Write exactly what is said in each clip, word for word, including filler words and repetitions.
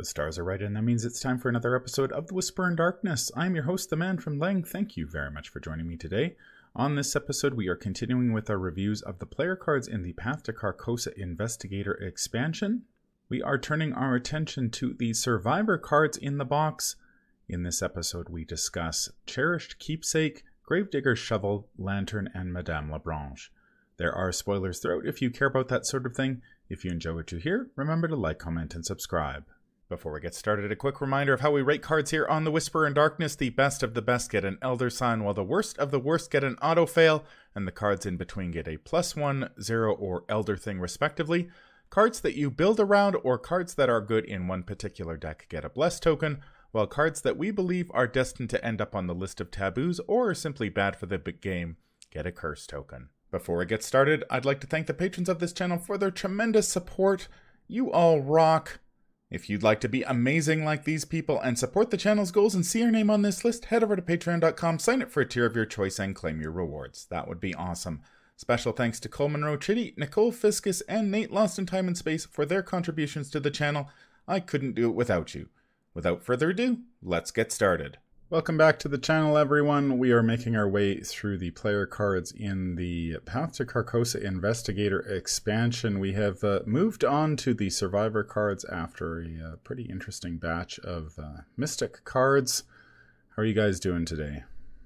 The stars are right, and that means it's time for another episode of The Whisper in Darkness. I'm your host, the man from Leng. Thank you very much for joining me today. On this episode, we are continuing with our reviews of the player cards in the Path to Carcosa Investigator expansion. We are turning our attention to the survivor cards in the box. In this episode, we discuss Cherished Keepsake, Gravedigger's Shovel, Lantern, and Madame Labranche. There are spoilers throughout if you care about that sort of thing. If you enjoy what you hear, remember to like, comment, and subscribe. Before we get started, a quick reminder of how we rate cards here on The Whisper in Darkness. The best of the best get an Elder Sign, while the worst of the worst get an Auto Fail, and the cards in between get a plus one, zero, or Elder Thing respectively. Cards that you build around or cards that are good in one particular deck get a Bless token, while cards that we believe are destined to end up on the list of taboos or are simply bad for the big game get a Curse token. Before we get started, I'd like to thank the patrons of this channel for their tremendous support. You all rock. If you'd like to be amazing like these people and support the channel's goals and see your name on this list, head over to patreon dot com, sign up for a tier of your choice, and claim your rewards. That would be awesome. Special thanks to Cole Monroe Chitty, Nicole Fiscus, and Nate Lost in Time and Space for their contributions to the channel. I couldn't do it without you. Without further ado, let's get started. Welcome back to the channel, everyone. We are making our way through the player cards in the Path to Carcosa Investigator expansion. We have uh, moved on to the Survivor cards after a uh, pretty interesting batch of uh, Mystic cards. How are you guys doing today?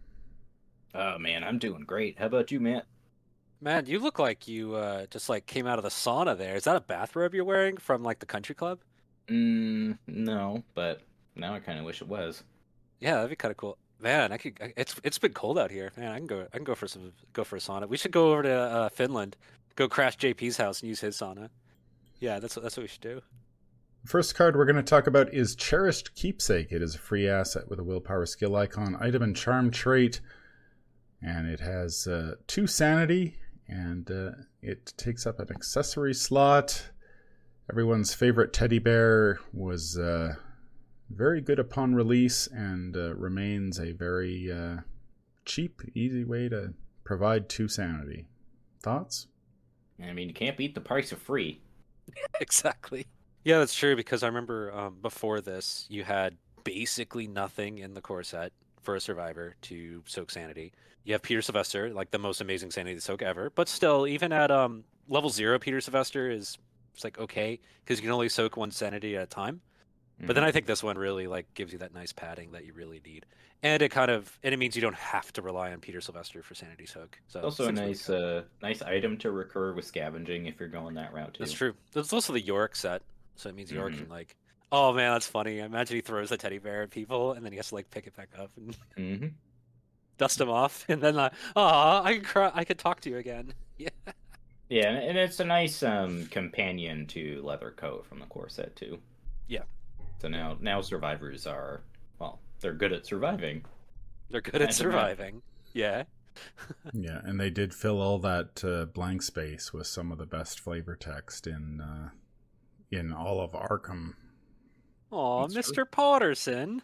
Oh man, I'm doing great. How about you, Matt? Man, you look like you uh, just like came out of the sauna there. Is that a bathrobe you're wearing from like the country club? Mm, no, but now I kind of wish it was. Yeah, that'd be kind of cool. Man, I could. I- It's it's been cold out here. Man, I can go. I can go for some. Go for a sauna. We should go over to uh, Finland, go crash J P's house and use his sauna. Yeah, that's what that's what we should do. First card we're going to talk about is Cherished Keepsake. It is a free asset with a willpower skill icon, item, and charm trait. And it has uh, two sanity, and uh, it takes up an accessory slot. Everyone's favorite teddy bear was uh, very good upon release and uh, remains a very uh, cheap, easy way to provide two sanity. Thoughts? I mean, you can't beat the price of free. Exactly. Yeah, that's true because I remember um, before this, you had basically nothing in the core set for a survivor to soak sanity. You have Peter Sylvester, like the most amazing sanity to soak ever, but still, even at um, level zero, Peter Sylvester is it's like okay because you can only soak one sanity at a time. But then I think this one really like gives you that nice padding that you really need, and it kind of and it means you don't have to rely on Peter Sylvester for sanity soak. So Also a it's nice, really uh, nice item to recur with scavenging if you're going that route too. That's true. There's also the York set, so it means York Mhm. can like. Oh man, that's funny. I imagine he throws a teddy bear at people, and then he has to like pick it back up and Mm-hmm. dust him off, and then like, ah, I could cry. I could talk to you again. Yeah. Yeah, and and it's a nice um companion to Leather Coat from the core set too. Yeah. So now, now survivors are well, they're good at surviving. They're good at Imagine that. surviving. Yeah. Yeah, and they did fill all that uh, blank space with some of the best flavor text in uh, in all of Arkham. Aw, That's Mister Potterson.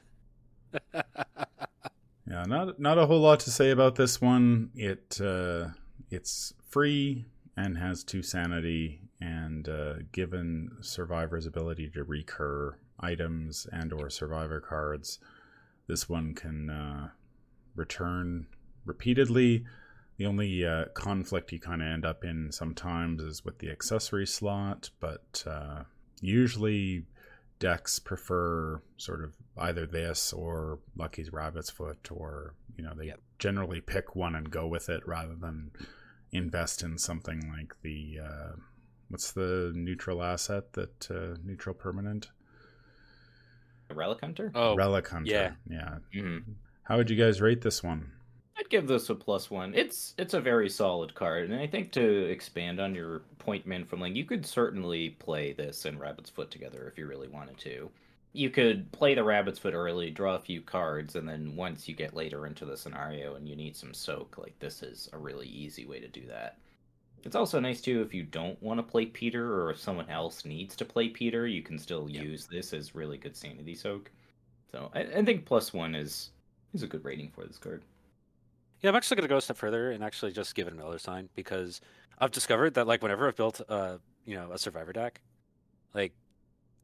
Yeah, not not a whole lot to say about this one. It uh, it's free and has two sanity, and uh, given survivors' ability to recur items and or survivor cards, this one can uh, return repeatedly. The only uh, conflict you kind of end up in sometimes is with the accessory slot, but uh, usually decks prefer sort of either this or Lucky's Rabbit's Foot, or you know they Yep. generally pick one and go with it rather than invest in something like the uh, what's the neutral asset that uh, neutral permanent Relic Hunter. Oh, Relic Hunter. yeah. yeah. Mm-hmm. How would you guys rate this one? I'd give this a plus one. It's it's a very solid card, and I think to expand on your point, man, from like you could certainly play this and Rabbit's Foot together if you really wanted to. You could play the Rabbit's Foot early, draw a few cards, and then once you get later into the scenario and you need some soak, like this is a really easy way to do that. It's also nice too if you don't want to play Peter or if someone else needs to play Peter, you can still Yep. use this as really good sanity soak. So I, I think plus one is is a good rating for this card. Yeah, I'm actually going to go a step further and actually just give it an Elder Sign because I've discovered that like whenever I've built a you know a survivor deck, like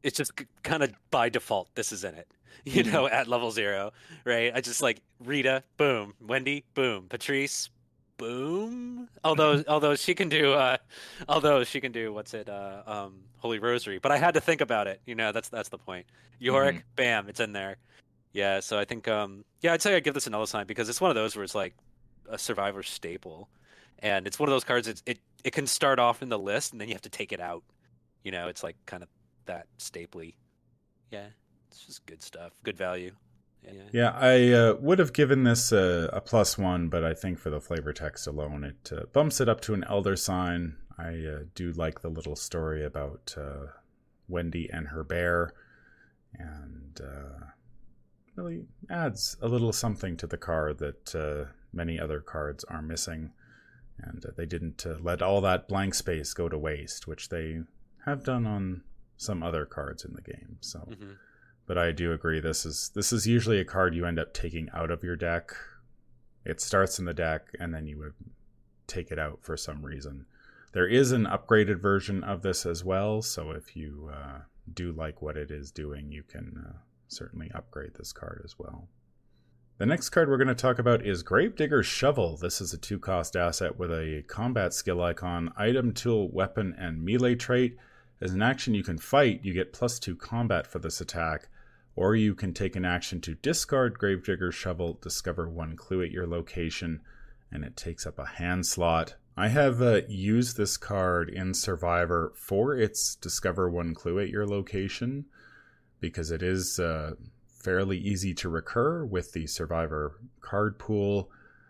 it's just kind of by default this is in it. You Mhm. know, at level zero, right? I just like Rita, boom, Wendy, boom, Patrice, boom. Although although she can do uh although she can do what's it uh um Holy Rosary, but I had to think about it. You know, that's that's the point. Yorick, Mhm. bam, it's in there. Yeah, so I think um yeah, I'd say I'd give this another sign because it's one of those where it's like a Survivor staple. And it's one of those cards it's, it it can start off in the list and then you have to take it out. You know, it's like kind of that stapley. Yeah. It's just good stuff. Good value. Yeah. yeah. Yeah, I uh, would have given this a, a plus one, but I think for the flavor text alone, it uh, bumps it up to an elder sign. I uh, do like the little story about uh, Wendy and her bear, and uh, really adds a little something to the card that uh, many other cards are missing. And uh, they didn't uh, let all that blank space go to waste, which they have done on some other cards in the game. So. Mm-hmm. But I do agree. This is this is usually a card you end up taking out of your deck. It starts in the deck, and then you would take it out for some reason. There is an upgraded version of this as well, so if you uh, do like what it is doing, you can uh, certainly upgrade this card as well. The next card we're going to talk about is Gravedigger's Shovel. This is a two-cost asset with a combat skill icon, item, tool, weapon, and melee trait. As an action you can fight, you get plus two combat for this attack, or you can take an action to discard Gravedigger's Shovel, discover one clue at your location, and it takes up a hand slot. I have uh, used this card in Survivor for its discover one clue at your location, because it is uh, fairly easy to recur with the Survivor card pool.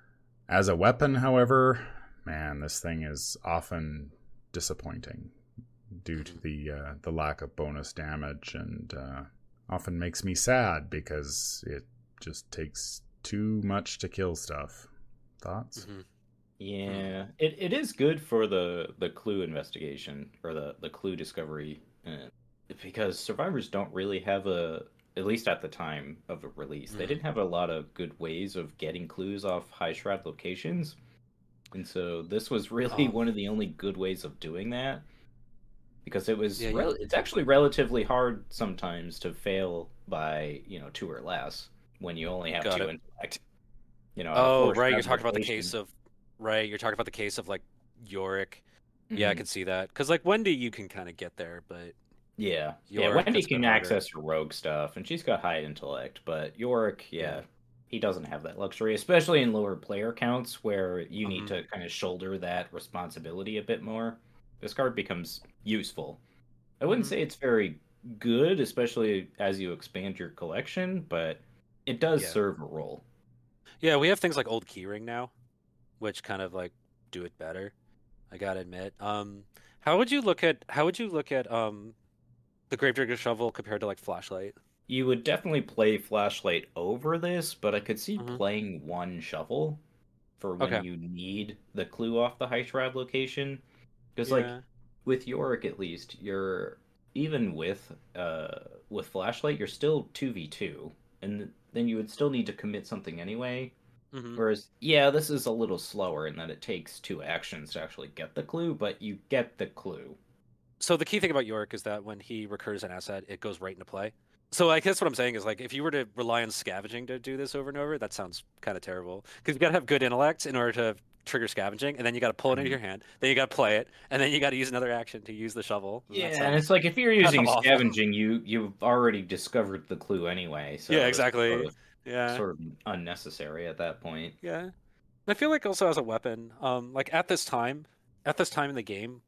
As a weapon, however, man, this thing is often disappointing due to the uh, the lack of bonus damage, and uh, often makes me sad because it just takes too much to kill stuff. Thoughts? Mm-hmm. Yeah, it, it is good for the, the clue investigation or the, the clue discovery, uh, because survivors don't really have a, at least at the time of a release, Mm-hmm. they didn't have a lot of good ways of getting clues off high shroud locations, and so this was really Oh. one of the only good ways of doing that. Because it was, Yeah, you- rel- it's actually relatively hard sometimes to fail by, you know, two or less when you only have Got two it. intellect. You know, a Oh, four right. You're shroud talking about the location- case of right. You're talking about the case of like Yorick. Yeah, I Mhm. can see that. Because like Wendy, you can kind of get there, but Yeah, yeah. Yorick, Wendy that's a bit can harder. access her rogue stuff, and she's got high intellect. But Yorick, yeah, Yeah. he doesn't have that luxury, especially in lower player counts where you need Mhm. to kind of shoulder that responsibility a bit more. This card becomes useful. I wouldn't Mhm. say it's very good, especially as you expand your collection, but it does Yeah. serve a role. Yeah, we have things like Old Keyring now, which kind of like do it better. I gotta admit. Um, how would you look at how would you look at um the Gravedigger Shovel compared to like Flashlight? You would definitely play Flashlight over this, but I could see Mhm. playing one shovel for when Okay. you need the clue off the High Shroud location. Because, like, Yeah. with Yorick at least, you're even with uh with Flashlight, you're still two v two, and then you would still need to commit something anyway. Mhm. Whereas, yeah, this is a little slower in that it takes two actions to actually get the clue, but you get the clue. So the key thing about Yorick is that when he recurs an asset, it goes right into play. So I guess what I'm saying is like if you were to rely on scavenging to do this over and over, that sounds kind of terrible. Because you got to have good intellect in order to trigger scavenging, and then you got to pull it into Mhm. your hand, then you got to play it, and then you got to use another action to use the shovel. and that Yeah, and sounds- it's like if you're kinda using awful. scavenging, you you've already discovered the clue anyway. So Yeah, this is exactly. Sort of, yeah. sort of unnecessary at that point. Yeah. I feel like also as a weapon, um, like at this time, at this time in the game,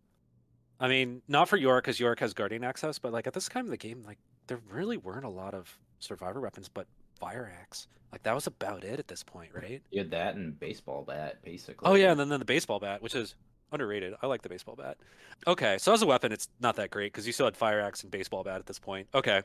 I mean, not for Yorick because Yorick has Guardian access, but like at this time in the game, like there really weren't a lot of Survivor weapons, but Fire Axe. Like that was about it at this point, right? You had that and baseball bat, basically. Oh yeah, and then, then the baseball bat, which is underrated. I like the baseball bat. Okay, so as a weapon, it's not that great because you still had Fire Axe and baseball bat at this point. Okay,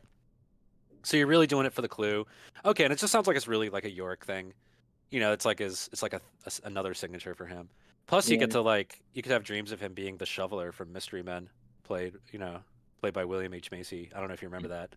so you're really doing it for the clue. Okay, and it just sounds like it's really like a Yorick thing. You know, it's like his, it's like a, a s- another signature for him. Plus, you get Yeah. to like, you could have dreams of him being the shoveler from Mystery Men, played, you know, played by William H Macy. I don't know if you remember that.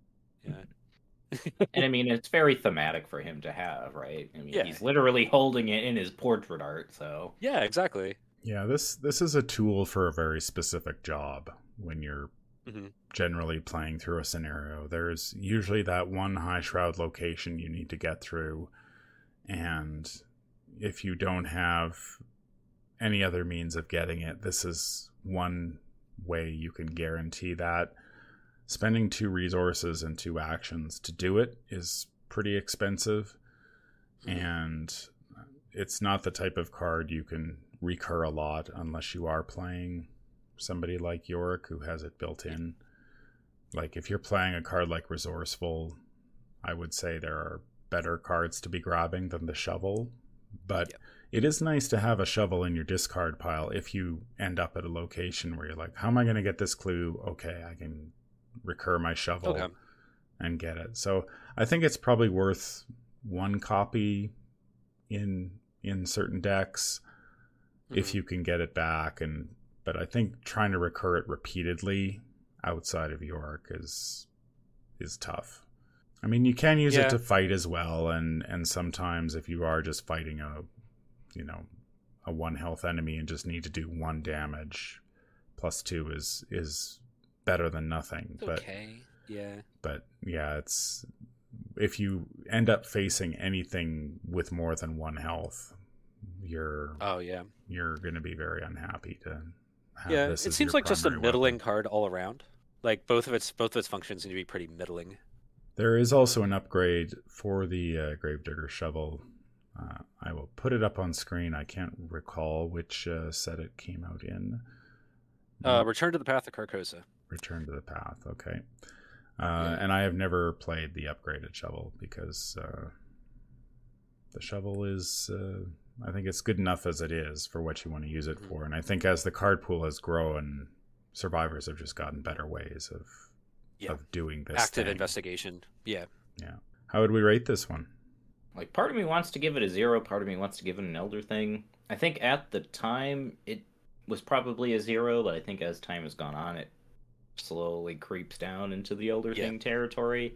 Yeah. And I mean, it's very thematic for him to have, right? I mean, Yeah. he's literally holding it in his portrait art, so. Yeah, exactly. Yeah, this this is a tool for a very specific job when you're Mm-hmm. generally playing through a scenario. There's usually that one high shroud location you need to get through, and if you don't have any other means of getting it, this is one way you can guarantee that. Spending two resources and two actions to do it is pretty expensive, and it's not the type of card you can recur a lot unless you are playing somebody like Yorick who has it built in. Like if you're playing a card like Resourceful, I would say there are better cards to be grabbing than the shovel, but yep. It is nice to have a shovel in your discard pile if you end up at a location where you're like, how am I going to get this clue? Okay, I can recur my shovel okay. and get it. So I think it's probably worth one copy in in certain decks mm-hmm. if you can get it back. And but I think trying to recur it repeatedly outside of Yorick is is tough. I mean, you can use yeah. it to fight as well, and and sometimes if you are just fighting a you know a one health enemy and just need to do one damage, plus two is is better than nothing. It's but okay. Yeah. But yeah, it's if you end up facing anything with more than one health, you're oh yeah you're going to be very unhappy to have yeah. This it as seems your like just a middling weapon. card all around. Like both of its both of its functions need to be pretty middling. There is also an upgrade for the uh, Gravedigger Shovel. Uh, I will put it up on screen. I can't recall which uh, set it came out in. Uh, Return to the Path of Carcosa. Return to the Path, okay. Uh, yeah. And I have never played the upgraded shovel because uh, the shovel is, uh, I think it's good enough as it is for what you want to use it mm-hmm. for. And I think as the card pool has grown, survivors have just gotten better ways of yeah. of doing this. Active thing. investigation. Yeah. Yeah. How would we rate this one? Like, part of me wants to give it a zero, part of me wants to give it an Elder Thing. I think at the time it was probably a zero, but I think as time has gone on, it slowly creeps down into the Elder yeah. Thing territory.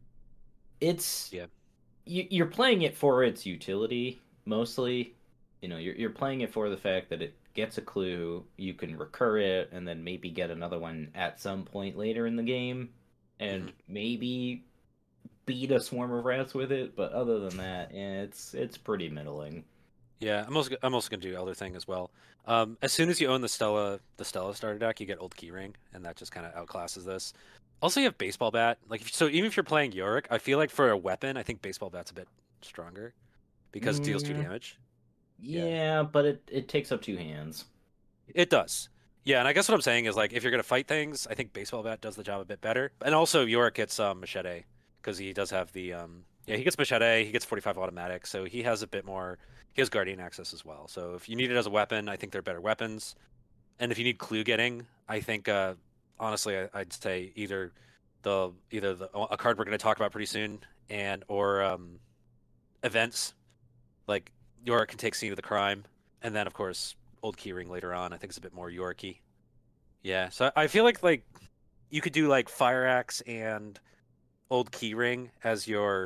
It's yeah, you, you're playing it for its utility mostly. You know, you're you're playing it for the fact that it gets a clue, you can recur it, and then maybe get another one at some point later in the game, and mm-hmm. maybe beat a swarm of rats with it. But other than that, yeah, it's it's pretty middling. Yeah, I'm also I'm also gonna do Elder Thing as well. Um, as soon as you own the Stella the Stella starter deck, you get Old Keyring, and that just kind of outclasses this. Also, you have Baseball Bat. Like, if, so even if you're playing Yorick, I feel like for a weapon, I think Baseball Bat's a bit stronger because mm. it deals two damage. Yeah, yeah, but it it takes up two hands. It does. Yeah, and I guess what I'm saying is, like, if you're gonna fight things, I think Baseball Bat does the job a bit better. And also, Yorick gets um, Machete because he does have the um, yeah, he gets Machete, he gets forty-five automatic, so he has a bit more. He has Guardian access as well. So if you need it as a weapon, I think they're better weapons. And if you need clue getting, I think uh, honestly, I, I'd say either the either the a card we're going to talk about pretty soon, and or um, events like Yorick can take Scene of the Crime, and then of course Old Keyring later on. I think it's a bit more Yoricky. Yeah, so I feel like like you could do like Fire Axe and Old Keyring as your,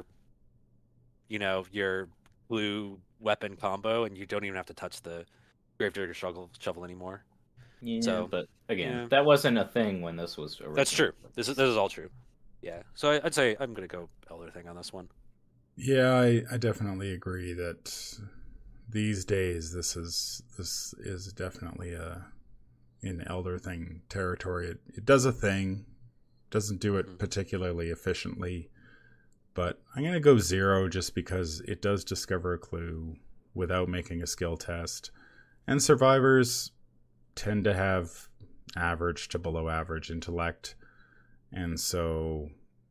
you know, your blue weapon combo, and you don't even have to touch the Gravedigger shovel shovel anymore. Yeah, so, but again, yeah. that wasn't a thing when this was original. That's true. This is this is all true. Yeah, so I, I'd say I'm gonna go Elder Thing on this one. Yeah, I, I definitely agree that these days this is this is definitely a in Elder Thing territory. It, it does a thing, doesn't do it mm-hmm. particularly efficiently. But I'm going to go zero just because it does discover a clue without making a skill test. And survivors tend to have average to below average intellect. And so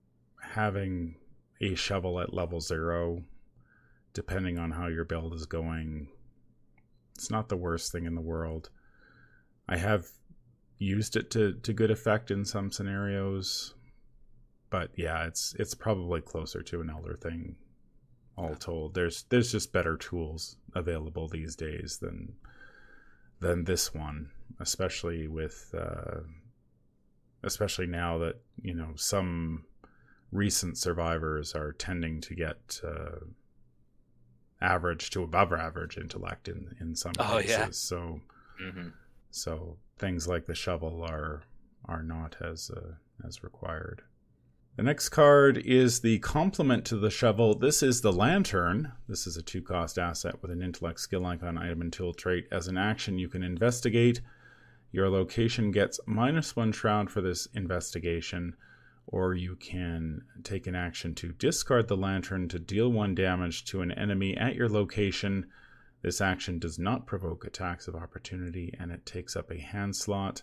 having a shovel at level zero, depending on how your build is going, it's not the worst thing in the world. I have used it to, to good effect in some scenarios. But yeah, it's it's probably closer to an Elder Thing, all yeah. told. There's there's just better tools available these days than than this one, especially with uh, especially now that you know some recent survivors are tending to get uh, average to above average intellect in in some oh, cases. Yeah. So mm-hmm. so things like the shovel are are not as uh, as required. The next card is the complement to the shovel. This is the Lantern. This is a two-cost asset with an intellect, skill icon, item, and tool trait. As an action, you can investigate. Your location gets minus one shroud for this investigation, or you can take an action to discard the Lantern to deal one damage to an enemy at your location. This action does not provoke attacks of opportunity, and it takes up a hand slot.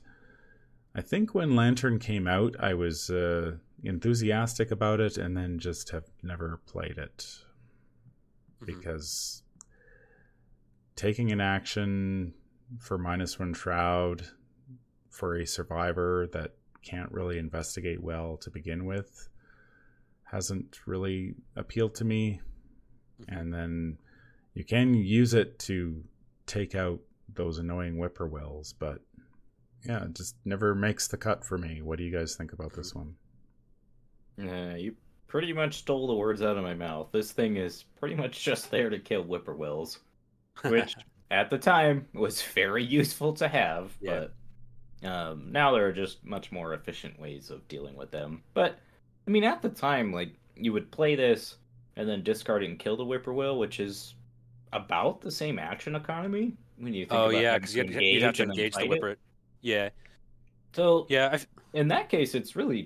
I think when Lantern came out, I was uh, enthusiastic about it, and then just have never played it. Mm-hmm. Because taking an action for minus one shroud for a survivor that can't really investigate well to begin with hasn't really appealed to me. Mm-hmm. And then you can use it to take out those annoying whippoorwills, but yeah, it just never makes the cut for me. What do you guys think about this one? Uh, you pretty much stole the words out of my mouth. This thing is pretty much just there to kill whippoorwills, which at the time was very useful to have, yeah. but um, now there are just much more efficient ways of dealing with them. But, I mean, at the time, like, you would play this and then discard it and kill the whippoorwill, which is about the same action economy when you think oh, about yeah, because you'd, you'd have to engage the whippoorwill. Yeah. So, yeah, I've... in that case, it's really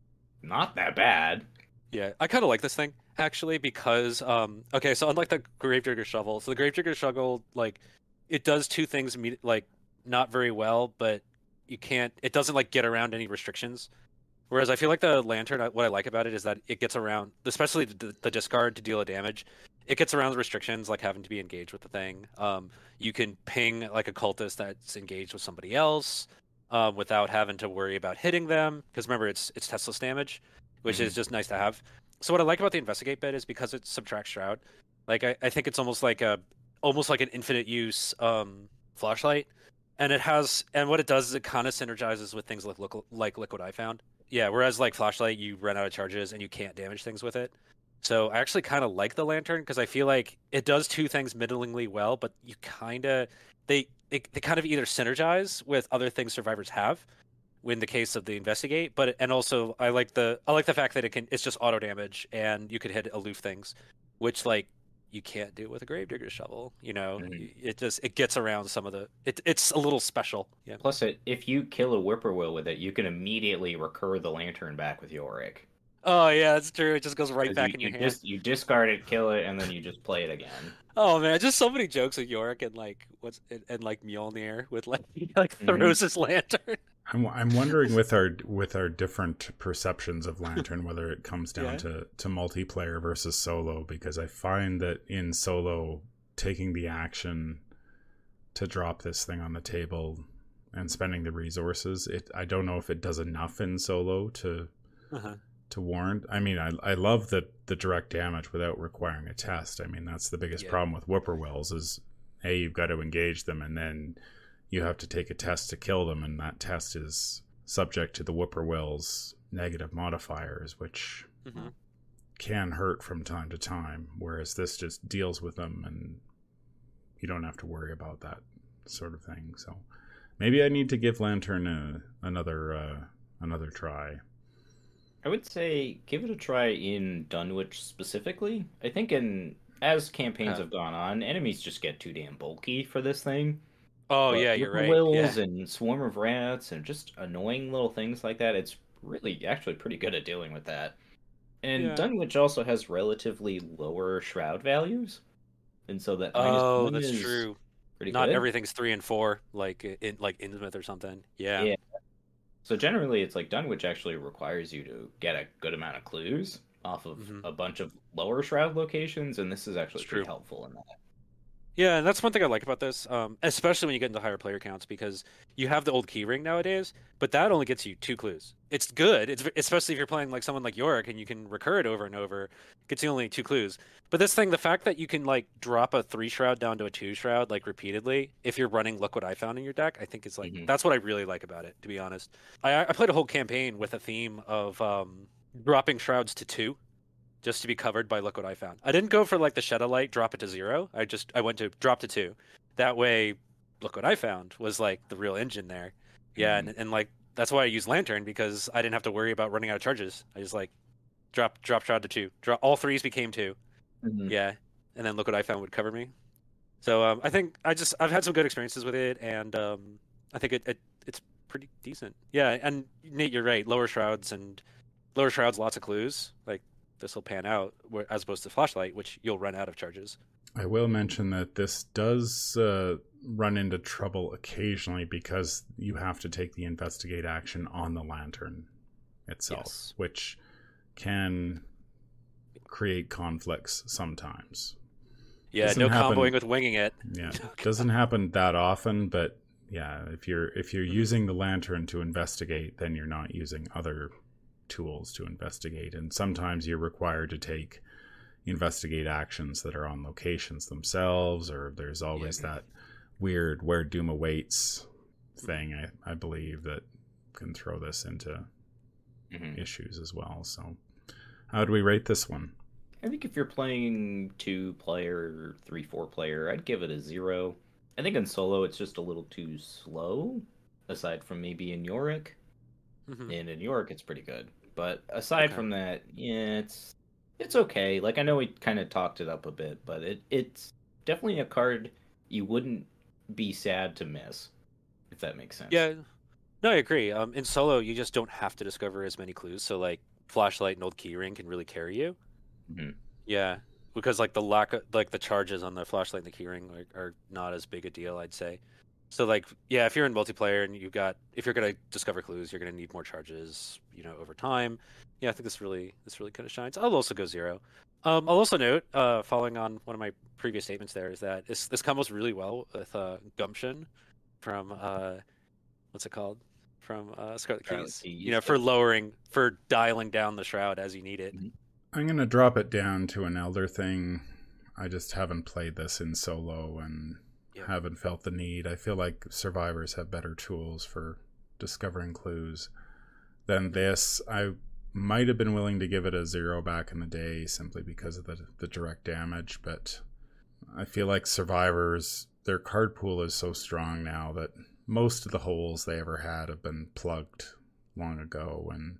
not that bad. Yeah, I kind of like this thing, actually, because, um, okay, so unlike the Gravedigger Shovel, so the Gravedigger Shovel, like, it does two things, like, not very well, but you can't, it doesn't, like, get around any restrictions. Whereas I feel like the Lantern, what I like about it is that it gets around, especially the, the discard to deal a damage, it gets around the restrictions, like having to be engaged with the thing. Um, you can ping, like, a cultist that's engaged with somebody else, Um, without having to worry about hitting them, because remember it's it's testless damage, which mm-hmm. is just nice to have. So what I like about the investigate bit is because it subtracts shroud. Like I, I think it's almost like a almost like an infinite use um, flashlight, and it has and what it does is it kind of synergizes with things like like Liquid Eye Found. Yeah, whereas like flashlight you run out of charges and you can't damage things with it. So I actually kind of like the Lantern because I feel like it does two things middlingly well, but you kind of they. They, they kind of either synergize with other things survivors have, in the case of the investigate, but and also I like the I like the fact that it can it's just auto damage and you could hit aloof things, which like you can't do with a Gravedigger Shovel. You know, mm-hmm. it just it gets around some of the it, it's a little special. Yeah. Plus, it if you kill a whippoorwill with it, you can immediately recur the Lantern back with Yorick. Oh yeah, that's true. It just goes right back you, in your you hand. Just, you discard it, kill it, and then you just play it again. Oh man, just so many jokes with Yorick and like what's and, and like Mjolnir with like he like throws mm-hmm. his lantern. I'm I'm wondering with our with our different perceptions of Lantern whether it comes down yeah. to to multiplayer versus solo, because I find that in solo taking the action to drop this thing on the table and spending the resources, it I don't know if it does enough in solo to. Uh-huh. to warrant. I mean, I I love the the direct damage without requiring a test. I mean, that's the biggest yeah. problem with whippoorwills is A, you've got to engage them, and then you have to take a test to kill them, and that test is subject to the whippoorwill's negative modifiers, which mm-hmm. can hurt from time to time, whereas this just deals with them, and you don't have to worry about that sort of thing. So maybe I need to give Lantern a, another uh, another try. I would say give it a try in Dunwich specifically. I think in as campaigns uh, have gone on, enemies just get too damn bulky for this thing. Oh but yeah, you're right. Wills yeah. and swarm of rats and just annoying little things like that. It's really actually pretty good at dealing with that. And yeah. Dunwich also has relatively lower shroud values, and so that oh, that's is true. Pretty Not good. everything's three and four like in like Innsmouth or something. Yeah. Yeah. So generally, it's like Dunwich actually requires you to get a good amount of clues off of mm-hmm. a bunch of lower shroud locations, and this is actually it's pretty true. helpful in that. Yeah, and that's one thing I like about this, um, especially when you get into higher player counts, because you have the old keyring nowadays, but that only gets you two clues. It's good, it's especially if you're playing like someone like Yorick and you can recur it over and over. It gets you only two clues. But this thing, the fact that you can like drop a three shroud down to a two shroud like repeatedly, if you're running Liquid Eye Found in your deck, I think it's like mm-hmm. that's what I really like about it. To be honest, I, I played a whole campaign with a theme of um, dropping shrouds to two. Just to be covered by Liquid Eye Found. I didn't go for like the Shadow Light, drop it to zero. I just I went to drop to two. That way, Liquid Eye Found was like the real engine there. Yeah, mm-hmm. and and like that's why I use Lantern, because I didn't have to worry about running out of charges. I just like drop drop shroud to two. Drop all threes became two. Mhm. Yeah, and then look what I found would cover me. So um, I think I just I've had some good experiences with it, and um, I think it, it it's pretty decent. Yeah, and Nate, you're right. Lower shrouds and lower shrouds, lots of clues. Like this will pan out, where, as opposed to flashlight, which you'll run out of charges. I will mention that this does uh, run into trouble occasionally because you have to take the investigate action on the lantern itself, Yes. which can create conflicts sometimes. Yeah, Doesn't no happen- comboing with winging it. Yeah, doesn't happen that often, but yeah, if you're if you're Mhm. using the lantern to investigate, then you're not using other tools to investigate, and sometimes you're required to take investigate actions that are on locations themselves, or there's always Yeah. that weird where Doom awaits thing, I, I believe, that can throw this into Mhm. issues as well. So how do we rate this one? I think if you're playing two player, three, four player, I'd give it a zero. I think in solo it's just a little too slow, aside from maybe in Yorick. Mhm. And in Yorick it's pretty good. But aside Okay. from that, yeah, it's it's okay. Like I know we kind of talked it up a bit, but it it's definitely a card you wouldn't be sad to miss, if that makes sense. Yeah, no, I agree. Um, in solo, you just don't have to discover as many clues. So like flashlight and old keyring can really carry you. Mhm. Yeah, because like the lack of like the charges on the flashlight and the keyring like, are not as big a deal, I'd say. So like yeah, if you're in multiplayer and you've got if you're gonna discover clues, you're gonna need more charges, you know, over time. Yeah, I think this really this really kind of shines. I'll also go zero. Um, I'll also note, uh, following on one of my previous statements, there is that this this combos really well with uh, Gumption from uh, what's it called? From uh, Scarlet Scarlet Keys. Keys, You know, for yep. lowering for dialing down the shroud as you need it. Mhm. I'm going to drop it down to an elder thing. I just haven't played this in solo and Yeah. haven't felt the need. I feel like survivors have better tools for discovering clues than this. I might have been willing to give it a zero back in the day simply because of the, the direct damage, but I feel like survivors, their card pool is so strong now that most of the holes they ever had have been plugged long ago, and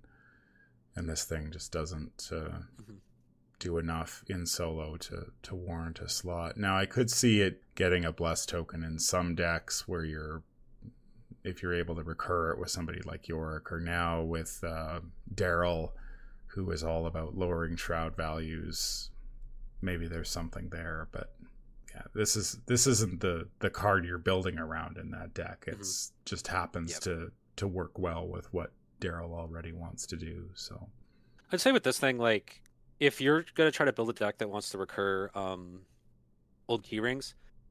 and this thing just doesn't uh, Mhm. do enough in solo to, to warrant a slot. Now, I could see it getting a blessed token in some decks where you're, if you're able to recur it with somebody like Yorick, or now with uh, Daryl, who is all about lowering shroud values. Maybe there's something there, but yeah, this is this isn't the the card you're building around in that deck. It's just happens Yep. to to work well with what Daryl already wants to do. So I'd say with this thing, like, if you're gonna try to build a deck that wants to recur um, old keyrings,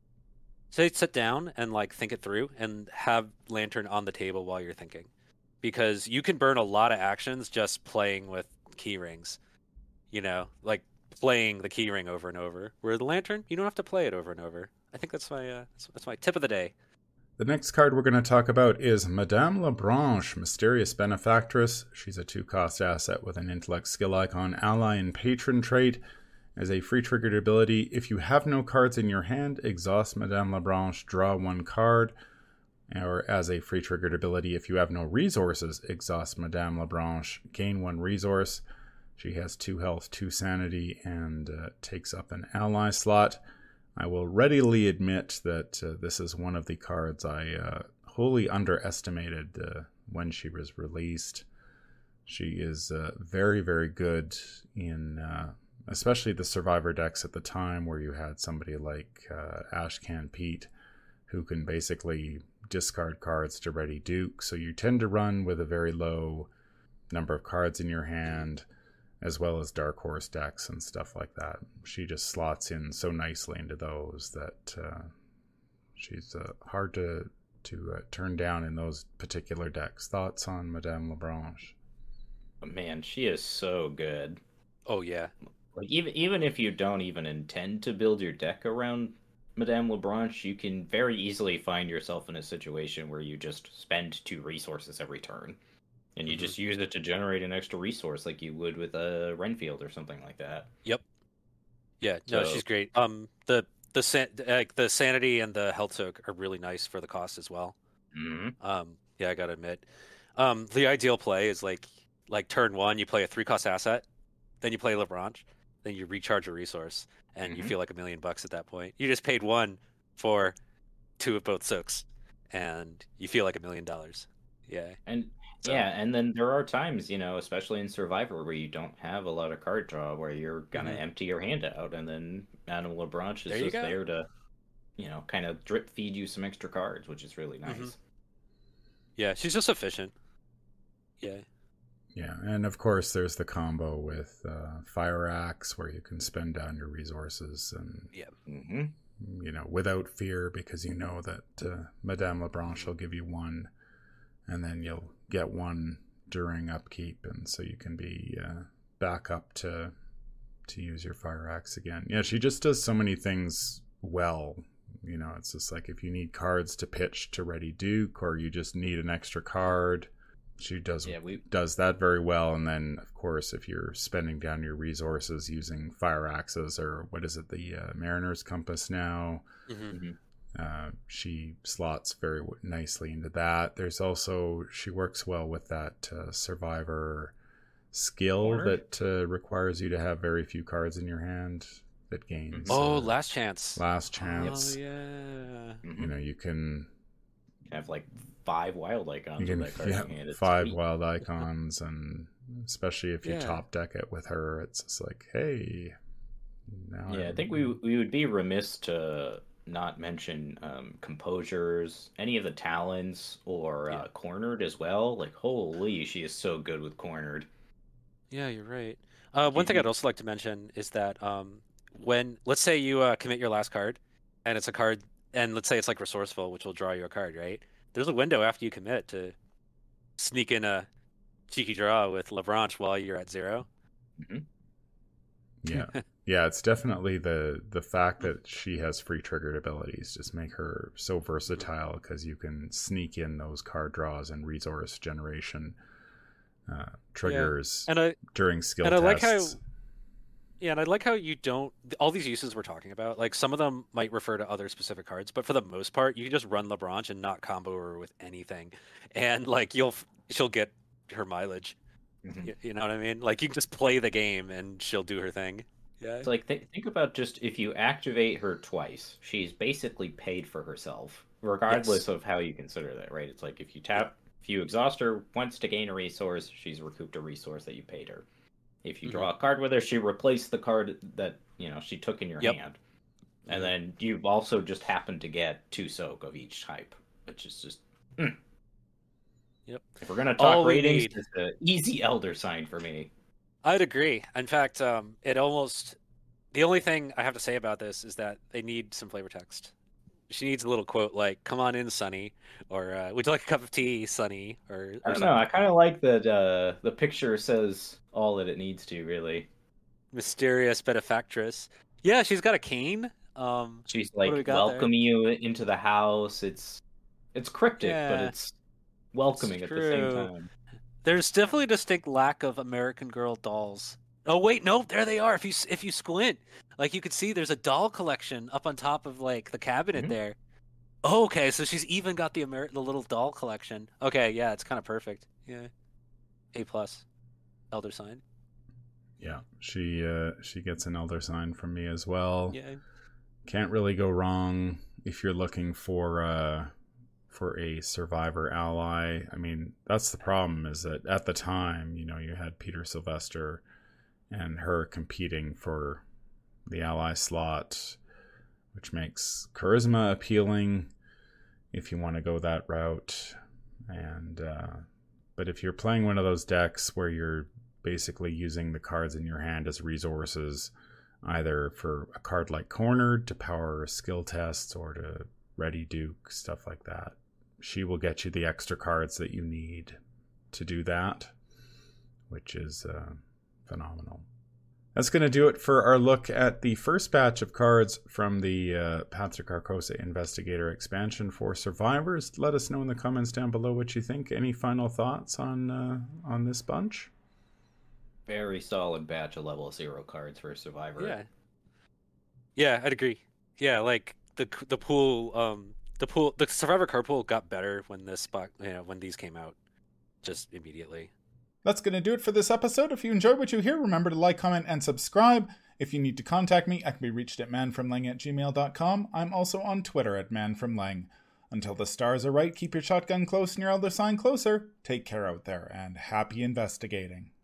say sit down and like think it through and have Lantern on the table while you're thinking, because you can burn a lot of actions just playing with keyrings. You know, like playing the keyring over and over. Where the Lantern, you don't have to play it over and over. I think that's my uh, that's, that's my tip of the day. the next card we're going to talk about is Madame Labranche, Mysterious Benefactress. She's a two-cost asset with an intellect skill icon, ally, and patron trait. As a free triggered ability, if you have no cards in your hand, exhaust Madame Labranche, draw one card. Or as a free triggered ability, if you have no resources, exhaust Madame Labranche, gain one resource. She has two health, two sanity, and uh, takes up an ally slot. I will readily admit that uh, this is one of the cards I uh, wholly underestimated uh, when she was released. She is uh, very, very good in, uh, especially the Survivor decks at the time, where you had somebody like uh, Ashcan Pete, who can basically discard cards to ready Duke. So you tend to run with a very low number of cards in your hand, as well as Dark Horse decks and stuff like that. She just slots in so nicely into those that uh, she's uh, hard to to uh, turn down in those particular decks. Thoughts on Madame Labranche? Man, she is so good. Oh yeah, Like even even if you don't even intend to build your deck around Madame Labranche, you can very easily find yourself in a situation where you just spend two resources every turn, and you Mhm. just use it to generate an extra resource, like you would with a Renfield or something like that. Yep. Yeah, no, So- she's great. Um, the the san- like the sanity and the health soak are really nice for the cost as well. hmm Um, yeah, I gotta admit. Um, the ideal play is like like turn one, you play a three cost asset, then you play LeBranche, then you recharge a resource, and mm-hmm. you feel like a million bucks at that point. You just paid one for two of both soaks, and you feel like a million dollars. Yeah. And so, yeah, and then there are times, you know, especially in Survivor, where you don't have a lot of card draw, where you're gonna mm-hmm. empty your hand out, and then Madame LeBranche is there just there to, you know, kind of drip feed you some extra cards, which is really nice. Mm-hmm. Yeah, she's just efficient. Yeah. Yeah, and of course there's the combo with uh, Fire Axe, where you can spend down your resources and yeah. Mm-hmm. you know, without fear, because you know that uh, Madame LeBranche will give you one, and then you'll get one during upkeep, and so you can be uh, back up to to use your Fire Axe again. Yeah, she just does so many things well. You know, it's just like if you need cards to pitch to Ready Duke, or you just need an extra card, she does yeah, we... does that very well. And then, of course, if you're spending down your resources using Fire Axes, or what is it, the uh, Mariner's Compass now, mm-hmm. uh, she slots very w- nicely into that. There's also, she works well with that uh, Survivor skill Cornered? that uh, requires you to have very few cards in your hand. That gains. Oh, uh, last chance. Last chance. Oh, yeah. You know, you can have like five wild icons. You can with that card yeah, in hand. five sweet. wild icons, and especially if you yeah. top deck it with her, it's just like, hey. Now yeah, I'm... I think we we would be remiss to not mention um, composures, any of the talents, or yeah. uh, cornered as well. Like, holy, she is so good with cornered. Yeah, you're right. Uh, one thing I'd also like to mention is that um, when, let's say you uh, commit your last card, and it's a card, and let's say it's like Resourceful, which will draw you a card, right? There's a window after you commit to sneak in a cheeky draw with LeBranche while you're at zero. Mm-hmm. Yeah, yeah, it's definitely the the fact that she has free triggered abilities just make her so versatile, because you can sneak in those card draws and resource generation uh, triggers yeah. and I, during skill and tests. I like how, yeah, and I like how you don't, all these uses we're talking about, like some of them might refer to other specific cards, but for the most part, you can just run LeBranche and not combo her with anything, and like you'll she'll get her mileage. Mm-hmm. You, you know what I mean? Like you can just play the game and she'll do her thing. Yeah. It's like th- think about just if you activate her twice, she's basically paid for herself, regardless yes. of how you consider that, right? It's like if you tap, if you exhaust her once to gain a resource, she's recouped a resource that you paid her. If you draw mm-hmm. a card with her, she replaced the card that you know she took in your yep. hand, and then you've also just happened to get two soak of each type, which is just. Mm. Yep. If we're gonna talk All ratings, it's an easy Elder Sign for me. I'd agree. In fact, um, it almost the only thing I have to say about this is that they need some flavor text. She needs a little quote like "Come on in, Sonny," or uh, "Would you like a cup of tea, Sonny?" Or, or I don't something. know. I kind of like that. Uh, the picture says all that it needs to. Really, mysterious benefactress. Yeah, she's got a cane. Um, she's like welcoming you into the house. It's it's cryptic, yeah. but it's welcoming at the same time. There's definitely a distinct lack of American Girl dolls. Oh wait, no, there they are. If you if you squint, like you could see, there's a doll collection up on top of like the cabinet mm-hmm. there. Oh, okay, so she's even got the Amer- the little doll collection. Okay, yeah, it's kind of perfect. Yeah, A plus, Elder Sign. Yeah, she uh, she gets an Elder Sign from me as well. Yeah, can't really go wrong if you're looking for. Uh... for a Survivor ally. I mean, that's the problem, is that at the time, you know, you had Peter Sylvester and her competing for the ally slot, which makes Charisma appealing if you want to go that route. And uh, but if you're playing one of those decks where you're basically using the cards in your hand as resources, either for a card like Cornered to power skill tests or to Ready Duke, stuff like that, she will get you the extra cards that you need to do that, which is uh, phenomenal. That's going to do it for our look at the first batch of cards from the uh, Path to Carcosa Investigator expansion for Survivors. Let us know in the comments down below what you think. Any final thoughts on uh, on this bunch? Very solid batch of level zero cards for Survivor. Yeah, yeah, I'd agree. Yeah, like the the pool, um, the pool, the Survivor card pool got better when this spot, you know, when these came out. just immediately. That's going to do it for this episode. If you enjoyed what you hear, remember to like, comment, and subscribe. If you need to contact me, I can be reached at manfromlang at gmail dot com. I'm also on Twitter at manfromlang. Until the stars are right, keep your shotgun close and your elder sign closer. Take care out there, and happy investigating.